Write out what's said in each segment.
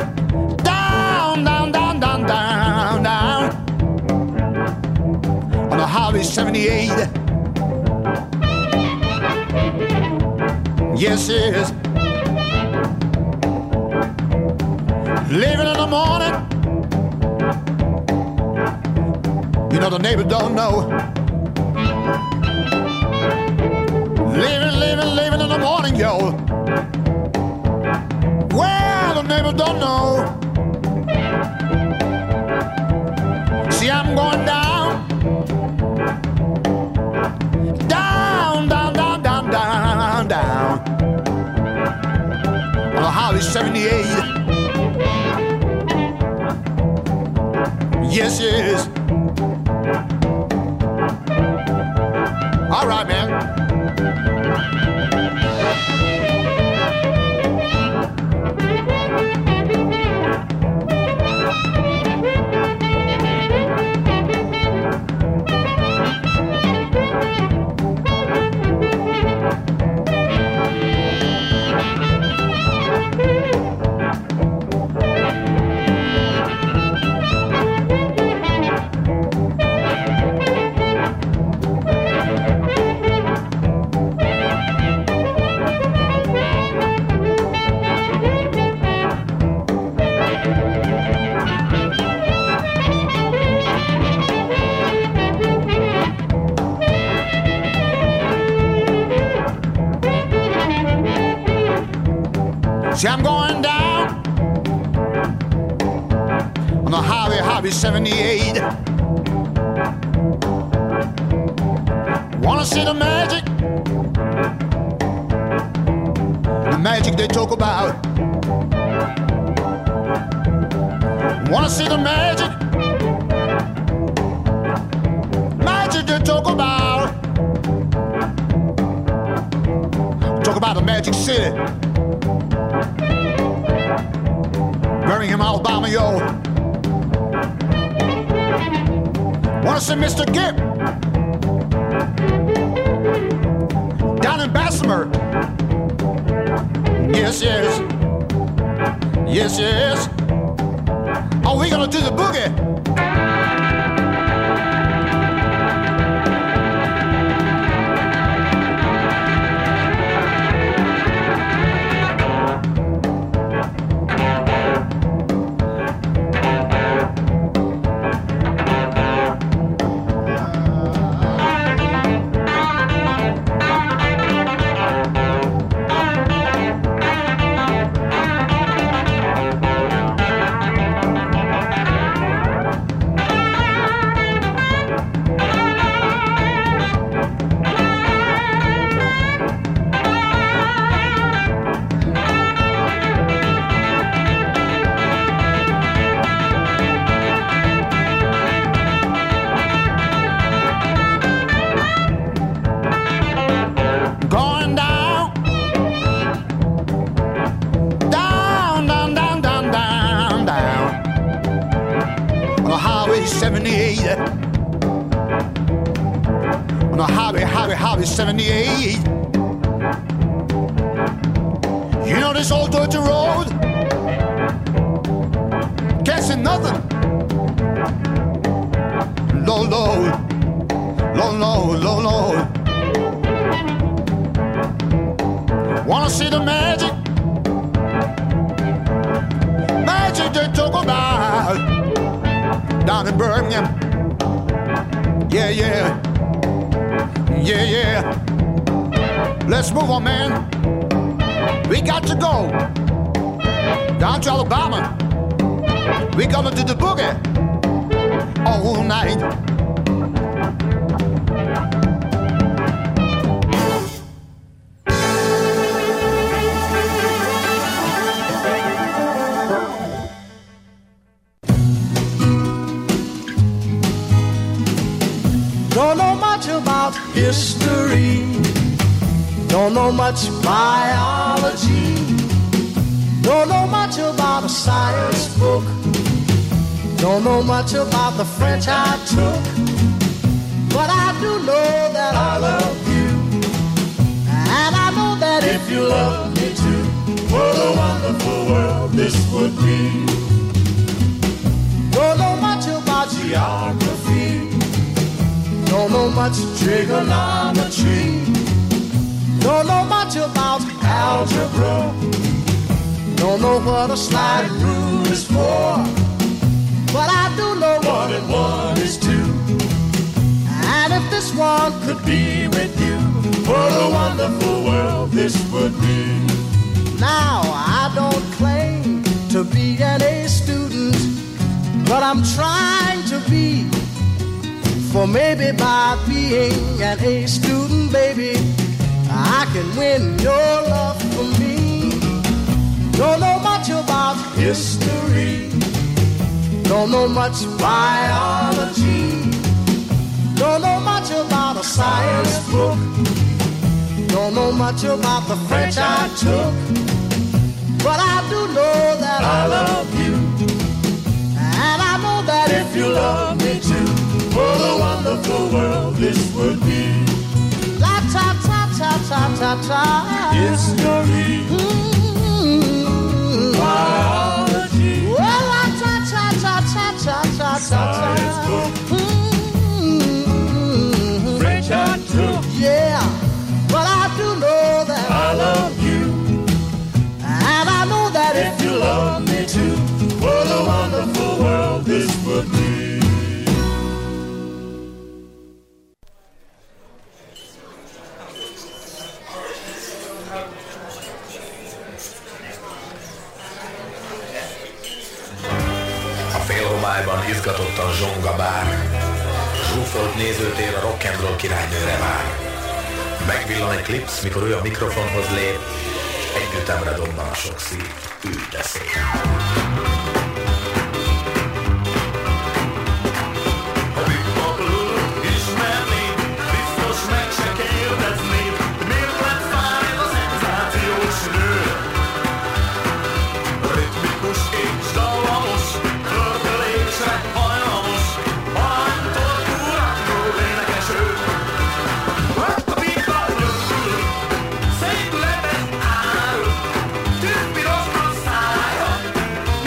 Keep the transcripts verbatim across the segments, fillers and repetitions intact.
Down, down, down, down, down, down on the Highway seventy-eight. Yes, yes. Leaving in the morning. You know the neighbors don't know. Leaving, leaving, leaving in the morning, yo. Well, the neighbors don't know. See, I'm going down. Down, down, down, down, down, down on the Highway seventy-eight. Yes, yes. All right, man. See, I'm going down on the highway, highway seventy-eight. Wanna see the magic, the magic they talk about. Wanna see the magic, magic they talk about. Talk about the Magic City, Birmingham, Alabama, yo. Wanna see Mister Gibb down in Bessemer? Yes, yes. Yes, yes. Are we gonna do the boogie? seventy-eight on the highway, highway, highway seventy-eight. You know this old dirty road, can't see nothing. Low, low, low, low, low, low. Wanna see the magic, magic they talk about down in Birmingham. Yeah, yeah, yeah, yeah. Let's move on, man. We got to go down to Alabama. We gonna do the boogie all night. Don't know much about history, don't know much biology, don't know much about a science book, don't know much about the French I took, but I do know that I love you, and I know that if you love me too, what a wonderful wonderful world this would be. Don't know much about geography, don't know much trigonometry, don't know much about algebra, don't know what a slide rule is for, but I do know one and one is two. And if this one could be with you, what a wonderful world this would be. Now, I don't claim to be an A student, but I'm trying to be. For maybe by being an A student, baby, I can win your love for me. Don't know much about history, don't know much biology, don't know much about a science book, don't know much about the French I took, but I do know that I love you, and I know that if you love me too, what a wonderful world this would be. La ta ta ta ta ta ta. History, mm-hmm. Biology, well, la ta ta ta ta ta ta ta. Science book, mm-hmm. French I took, yeah, but I do know that I love you, and I know that if you love me too, what a wonderful world this would be. Félhomályban izgatottan zsong a bár, zsúfolt nézőtér a rock'n'roll királynőre vár. Megvillan egy klipsz, mikor ő a mikrofonhoz lép, egy ütemre dobban a sok szív, úgy beszél. Szép lepet árul, tűzpiros a szája,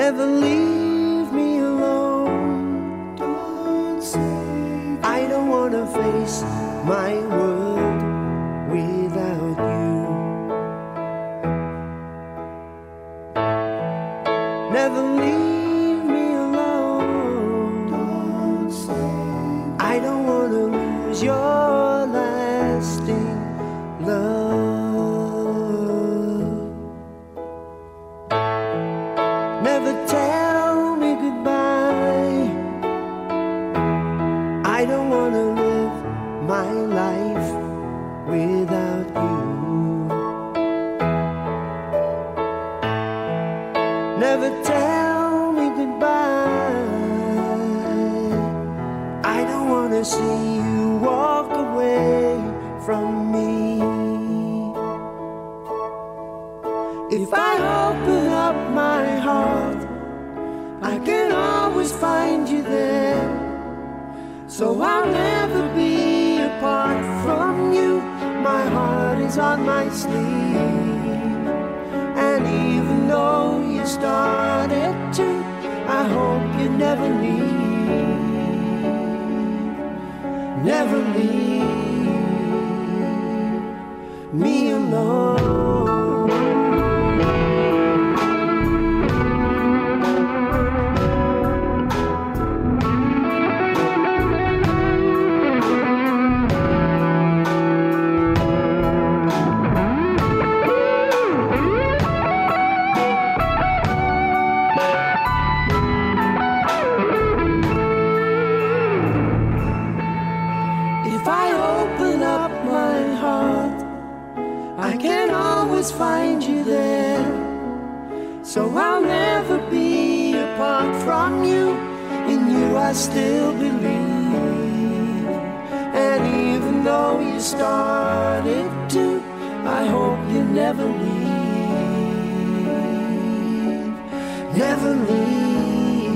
Never leave me alone. Don't say I don't wanna face my world without you. Never leave me alone. Don't say I don't wanna lose your lasting love. Never tell me goodbye. I don't wanna live my life without you. Never tell me goodbye. I don't wanna see you walk away from me. If I open up my heart, I can always find you there. So I'll never be apart from you. My heart is on my sleeve. And even though you started to, I hope you never leave. Never leave me alone. Find you there. So I'll never be apart from you. In you I still believe. And even though you started to, I hope you never leave. Never leave.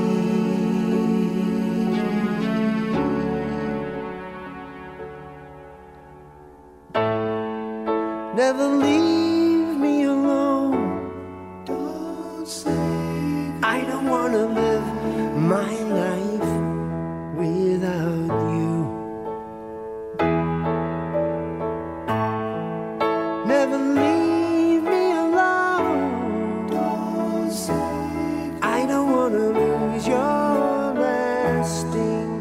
Never leave. My life without you. Never leave me alone. Don't say I don't wanna lose your lasting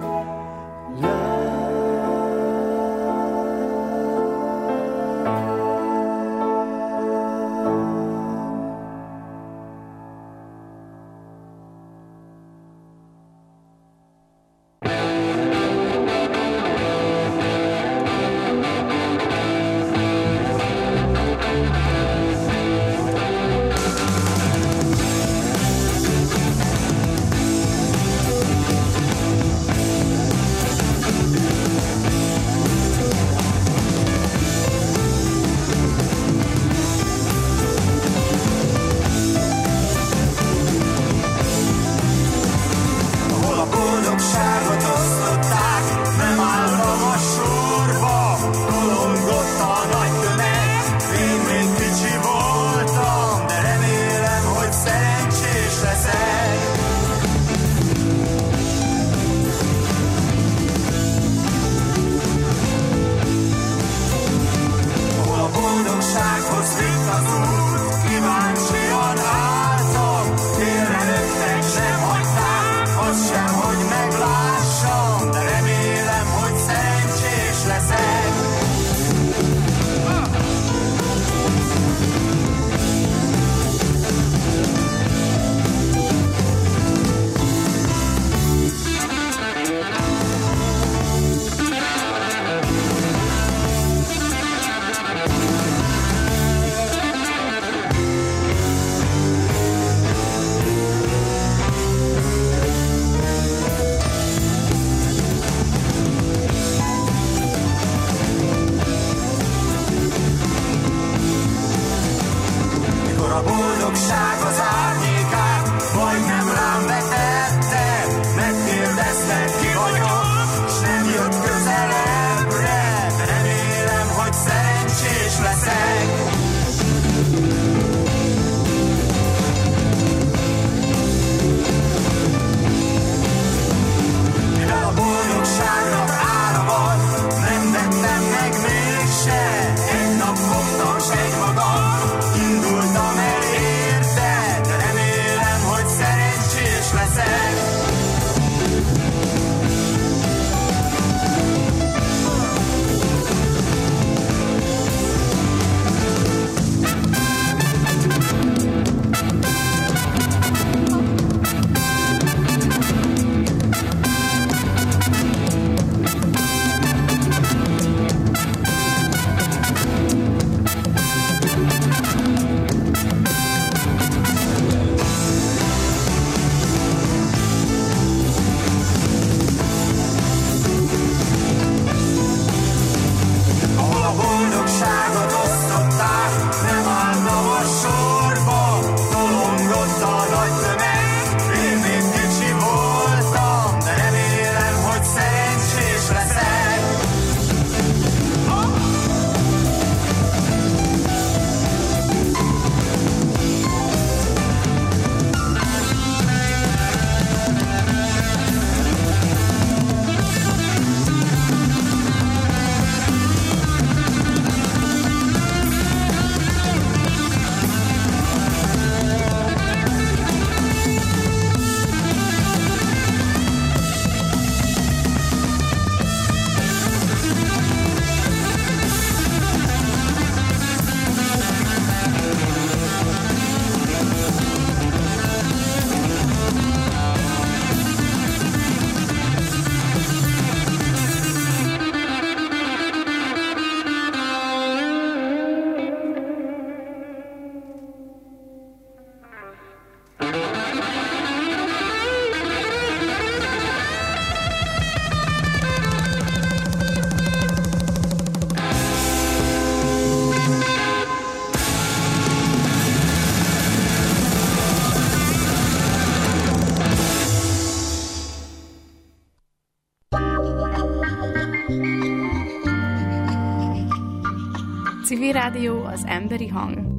Civil Rádió, az emberi hang.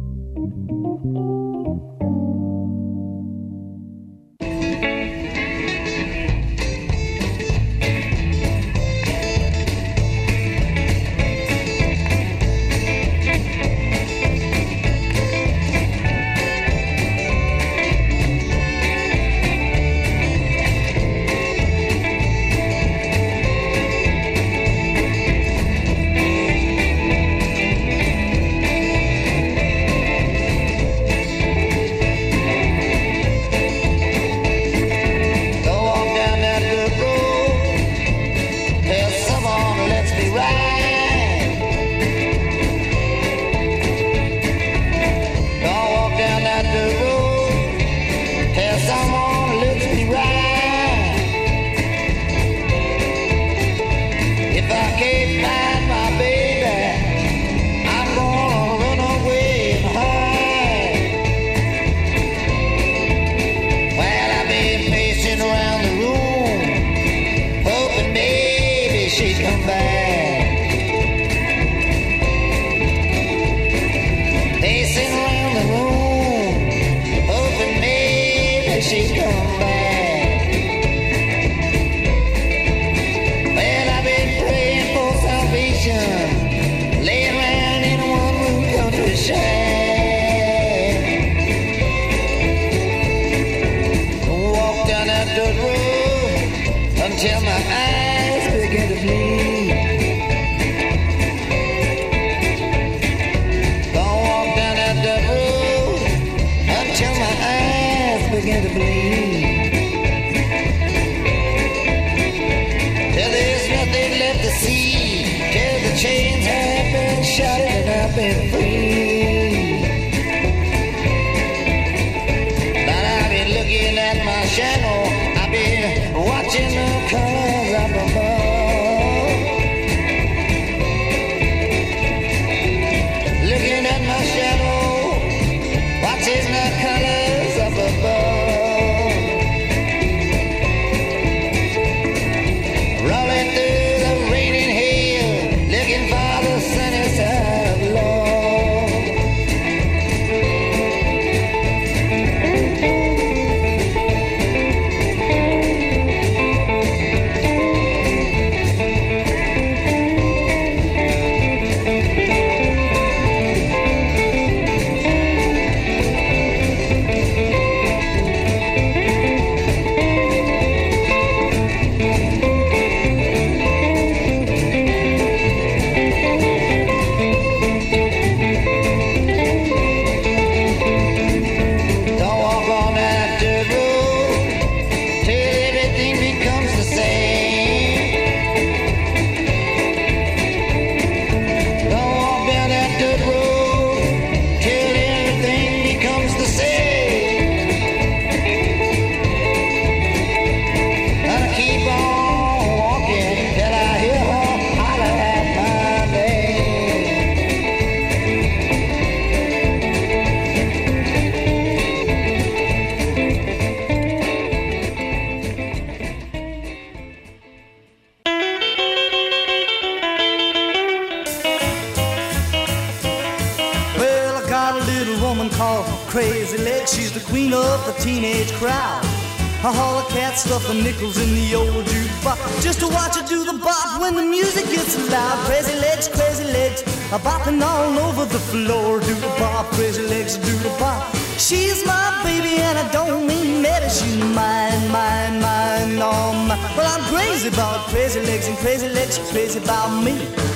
Stuffing nickels in the old jukebox just to watch her do the bop when the music gets loud. Crazy legs, crazy legs, a bopping all over the floor. Do the bop, crazy legs, do the bop. She's my baby and I don't mean maybe she's mine, mine, mine, oh my. Well, I'm crazy about crazy legs and crazy legs, she's crazy about me.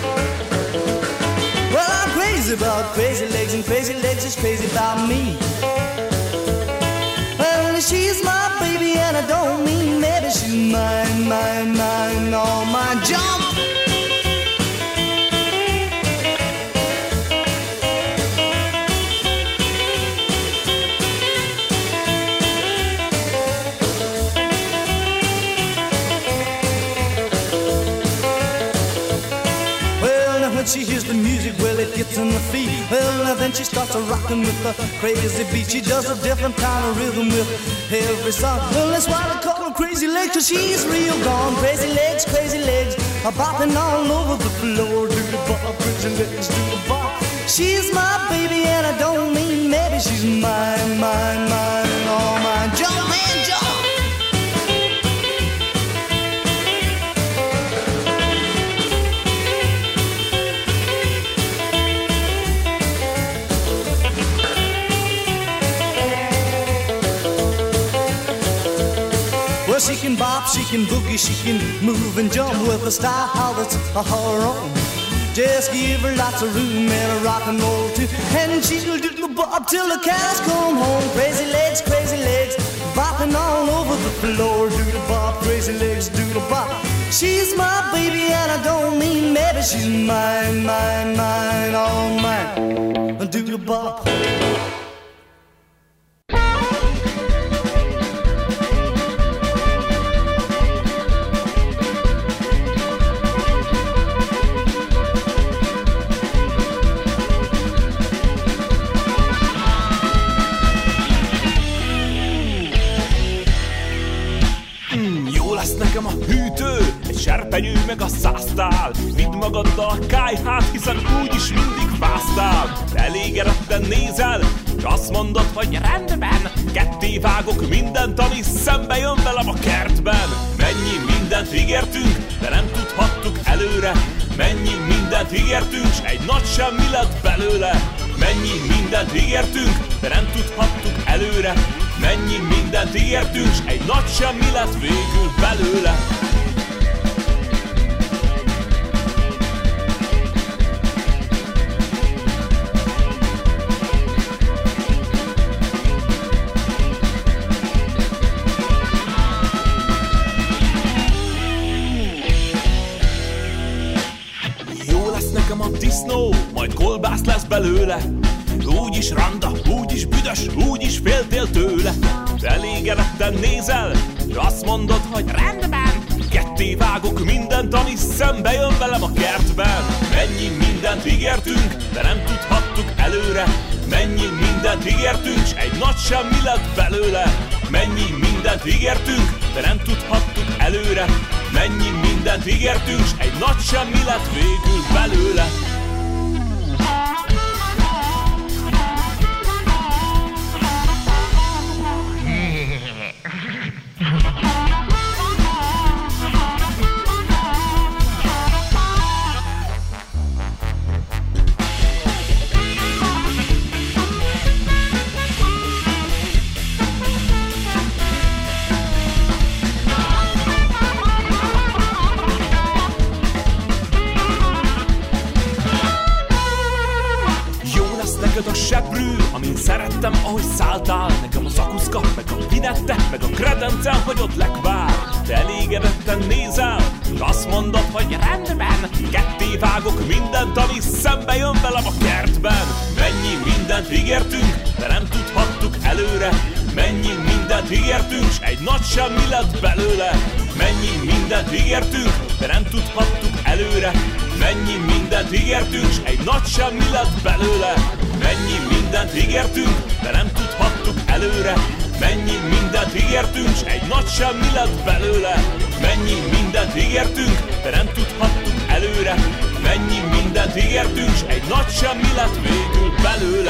Well, I'm crazy about crazy legs and crazy legs, she's crazy about me. Well, she's my baby and I don't mean maybe she's mine, mine, mine, all mine. Jump! When she hears the music, well, it gets in the feet. Well, then she starts a rockin' with the crazy beat. She does a different kind of rhythm with every song. Well, that's why they call her Crazy Legs, 'cause she's real gone. Crazy legs, crazy legs, bopping all over the floor. Do the bop, crazy legs, do the bop. She's my baby and I don't mean maybe. She's mine, mine, mine, and all mine. Jump, man, jump. Well, she can bop, she can boogie, she can move and jump with a style that's her own. Just give her lots of room and a rock and roll too, and she'll do the bop till the cows come home. Crazy legs, crazy legs, bopping all over the floor. Do the bop, crazy legs, do the bop. She's my baby and I don't mean maybe. She's mine, mine, mine, all mine. Do the bop. Nekem a hűtő, egy serpenyő meg a száztál. Vidd magaddal a kályhát, hiszen úgyis mindig fáztál. Elégedetten nézel, és azt mondod, hogy rendben. Ketté vágok mindent, ami szembe jön velem a kertben. Mennyi mindent ígértünk, de nem tudhattuk előre. Mennyi mindent ígértünk, s egy nagy semmi lett belőle. Mennyi mindent ígértünk, de nem tudhattuk előre. Mennyi mindent ígértünk, s egy nagy semmi lett végül belőle. Jó lesz nekem a disznó, majd kolbász lesz belőle. Úgyis randa, úgyis büdös, úgyis féltél tőle. Elégedetten nézel, és azt mondod, hogy rendben. Ketté vágok mindent, ami szembe jön velem a kertben. Mennyi mindent ígértünk, de nem tudhattuk előre. Mennyi mindent ígértünk, s egy nagy semmi lett belőle. Mennyi mindent ígértünk, de nem tudhattuk előre. Mennyi mindent ígértünk, s egy nagy semmi lett végül belőle. Neked a seprű, amin szerettem, ahogy szálltál. Nekem a szakuszka, meg a vinette, meg a kredencem, hogy ott lekvár. Te elégedetten nézel, és azt mondod, hogy rendben. Ketté vágok mindent, ami szembe jön velem a kertben. Mennyi mindent ígértünk, de nem tudhattuk előre. Mennyi mindent ígértünk, s egy nagy semmi lett belőle. Mennyi mindent ígértünk, de nem tudhattuk előre. Mennyi mindent ígértünk, s egy nagy semmi lett belőle. Mennyi mindent ígértünk, de nem tudhattuk előre. Mennyi mindent ígértünk, s egy nagy semmi lett belőle. Mennyi mindent ígértünk, de nem tudhattuk előre. Mennyi mindent ígértünk, s egy nagy semmi lett végül belőle.